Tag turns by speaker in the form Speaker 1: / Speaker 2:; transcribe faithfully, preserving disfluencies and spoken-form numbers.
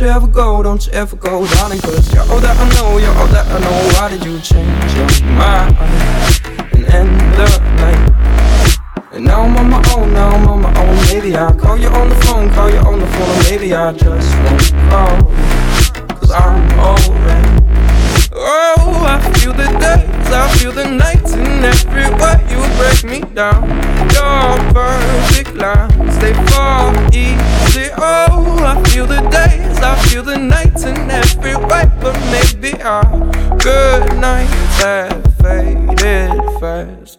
Speaker 1: you ever go, don't you ever go, darling, cause you're all that I know, you're all that I know. Why did you change your mind and end the night? And now I'm on my own, now I'm on my own. Maybe I'll call you on the phone, call you on the phone. Or maybe I just won't call, cause I'm alright. Oh, I feel the days, I feel the nights, and every way you break me down. Your perfect lines, they fall easy. Oh, I feel the days, I feel the nights, and every way. But maybe our good nights have faded fast.